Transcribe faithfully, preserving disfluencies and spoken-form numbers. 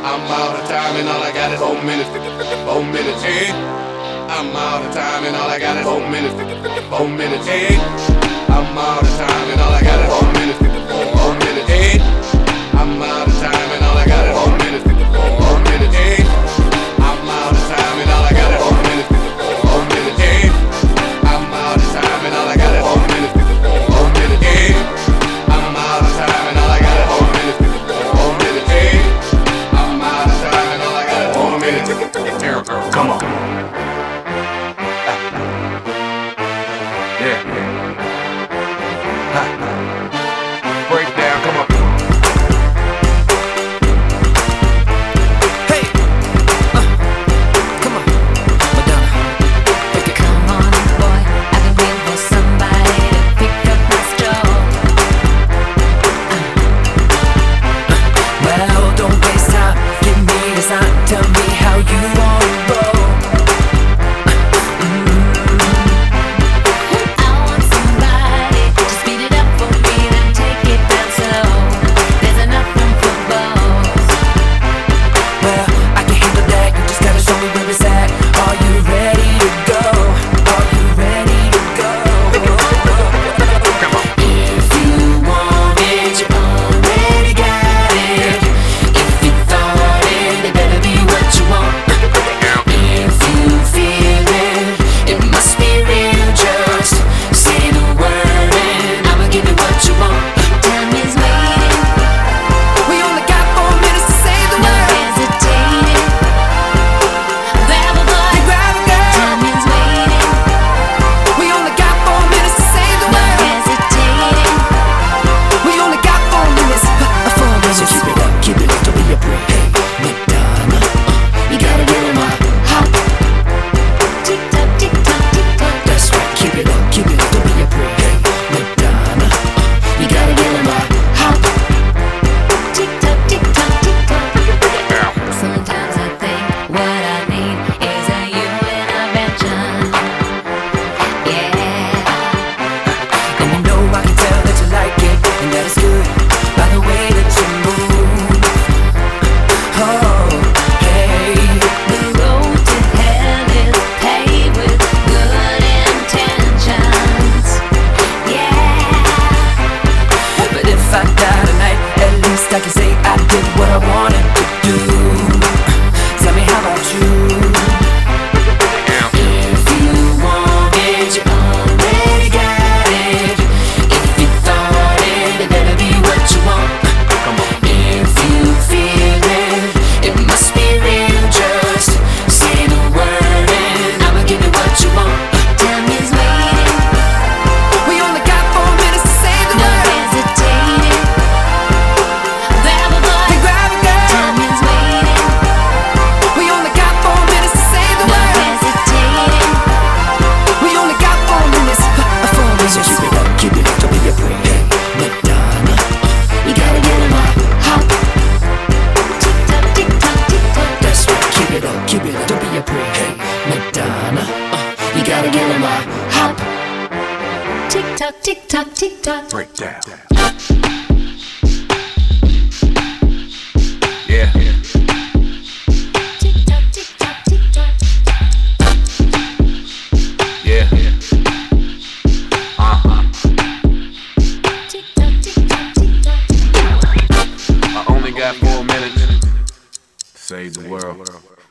I'm out of time and all I got is four minutes. Four minutes, eh? I'm out of time and all I got is four minutes. Four minutes, eh? I'm out of time and all I got is four minutes. Four minutes, eh? I'm out of time and all I got is four minutes. Four minutes, eh? I'm out of time and all I got is four minutes. Four minutes, eh? I'm out of time and all I got is four minutes. Four minutes, eh? I'm out of time and all I got is four minutes. Four minutes, eh? I'm out of time and all I got is four minutes. Come on. Yeah. Ha. Breakdown, come on. Hey, uh, come on, Madonna. Take it. Come on, boy, I've been waiting for somebody to pick up my straw. uh. Well, don't waste time. Give me a sign. Tell me how you wanna roll. I want somebody to speed it up for me, then take it down slow. There's enough room for both. Well, I can handle that. You just gotta show me where it's at. Are you ready to go? Are you ready to go? If you want it, you already got it. If you thought it, it better be what you want. If you feel it, it must be real. Just say the word and I'ma give you what you want. Time is waiting, We only got four minutes to say the no word. hesitating. Grab a boy, Grab a girl. time is waiting, We only got four minutes to say the no word. hesitating. We only got four minutes. uh, Four minutes. So keep it up, keep it up, don't be a break. Hey, Madonna, uh, you gotta get on my hop. Tick tock, tick tock, tick tock. That's right, keep it up, keep it up, don't be a break. Hey, Madonna, uh, you gotta get on my hop. Tick tock, tick tock, tick tock. Sometimes I think what I need is a you intervention. Yeah. And you know I can tell that you like it, and that is good by the way that you move. Oh, hey. The road to hell is paved with good intentions. Yeah. But if I die tonight, at least I can say I did what I wanted to do. Tell me, how about you? If you want it, you already got it. If you thought it, it better be what you want. If you feel it, it must be real. Just say the word and I'ma give you what you want. Time is waiting, We only got four minutes to say the no word. hesitating. Grab a boy, Grab a girl. time is waiting, We only got four minutes to say the no word. hesitating. We only got four minutes. uh, Four minutes. So keep it up, keep it up, don't be a break. Hey, Madonna, uh, you gotta get on my hop. Tick tock, tick tock, tick tock. That's right, keep it up, keep it up, don't be a break. Hey, Madonna, uh, you gotta get on my hop. Tick tock, tick tock, tick tock. Breakdown. Yeah. Tick tock, tick tock, tick tock. Yeah. Uh-huh. Tick tock, tick tock, tick tock. I only got four minutes to save the world.